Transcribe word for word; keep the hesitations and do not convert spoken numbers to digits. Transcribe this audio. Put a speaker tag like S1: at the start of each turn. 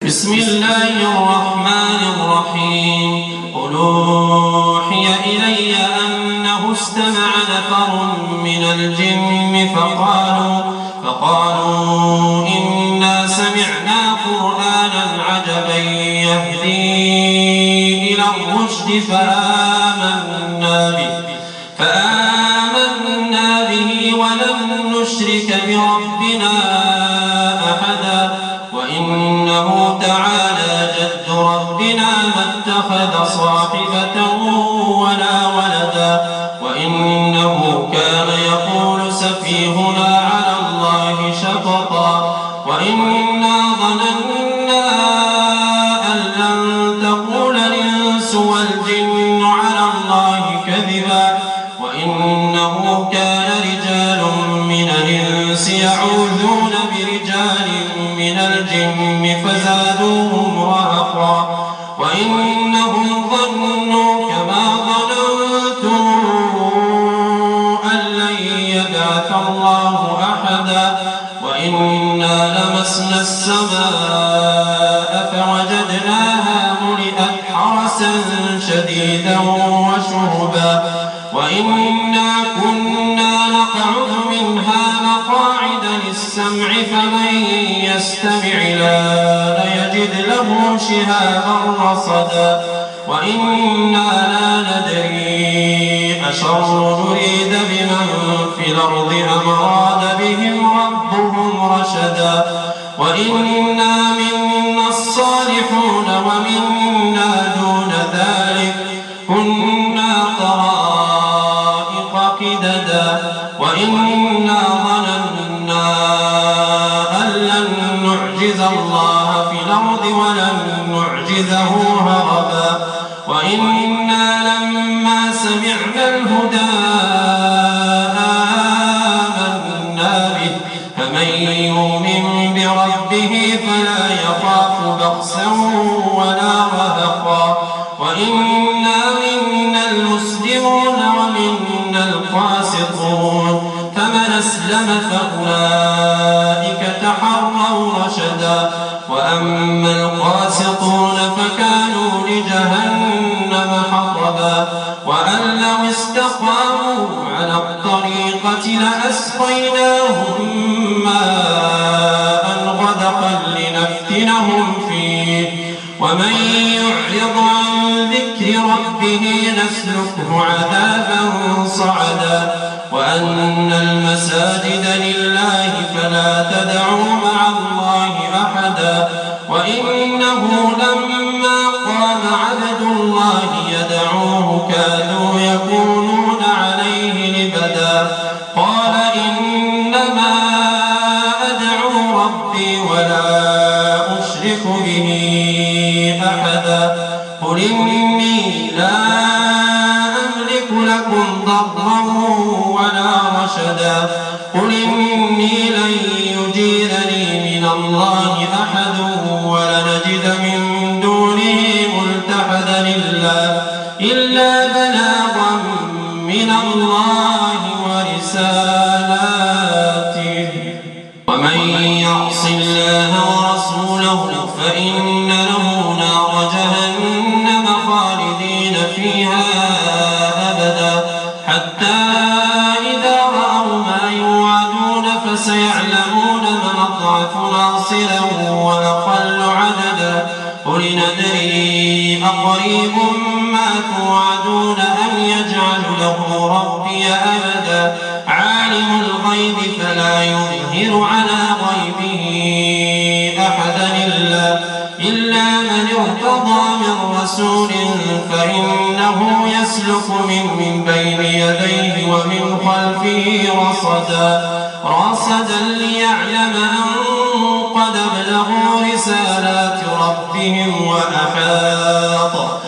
S1: بسم الله الرحمن الرحيم قل أوحي إلي أنه استمع نفر من الجن فقالوا, فقالوا إنا سمعنا قرآنا عجبا يهدي إلى الرشد فآمنا به, فآمنا به ولن نشرك بربنا أحدا وإنه تعالى جد ربنا ما اتخذ صاحبة ولا ولدا وإنه كان يقول سفيهنا على الله شططا وإنا ظننا أن لن تقول الإنس والجن على الله كذبا وإنه كان رجال من الإنس يعوذون برجال من الجن فزادوهم رهقا وإنهم ظنوا كما ظننتم أن لن يبعث الله أحدا وإنا لمسنا السماء فوجدناها ملئت حرسا شديدا وشهبا وإنا كنا نقعد منها مقاعد للسمع فمن يستمع لا يجد له شهابا رصدا وإنا لا ندري أشر نريد بمن في الأرض أم أراد بهم ربهم رشدا وإنا منا الصالحون ومنا دون ذلك كنا طرائق قددا وإنا ظننا أن لن نعجز الله في الأرض ولن نعجزه هربا وإنا لما سمعنا الهدى آمنا به فمن يؤمن بربه فلا يخاف بخسا ولا رهقا وإنا منا المسلمون ومنا القاسطون فمن أسلم فأولئك تحروا رشدا وأما القاسطون فكانوا لجهنم حطبا وأن لو استقاموا على الطريقة لأسقيناهم ماء غدقا لنفتنهم فيه ومن يعرض عن ذكر ربه نسلكه عذابا صعدا وأن المساجد لله فلا تدعوا مع الله أحدا وإنه لما قام عبد الله يدعوه كانوا يكونون عليه لبدا قال إنما أدعو ربي ولا أشرك به أحدا قل إني لا أملك لكم ضرا ولا رشدا قل إني لن يجيرني من الله أحد ولنجد من دونه ملتحدا إلا, إلا بلاغا من الله ورسالاته ومن يعص الله ورسوله فإن له نار جهنم خالدين فيها أبدا حتى إذا رأوا ما يوعدون فسيعلمون من أضعف ناصرا وأقل عددا قل ندري أقريب ما توعدون أم يجعل له ربي أبدا عالم الغيب فلا يظهر على غيبه أحدا إلا, إلا من ارتضى من رسول فإنه يسلك من بين يديه ومن خلفه رصدا رصدا ليعلم أن قد ابلغوا رسالات ربهم وأحاط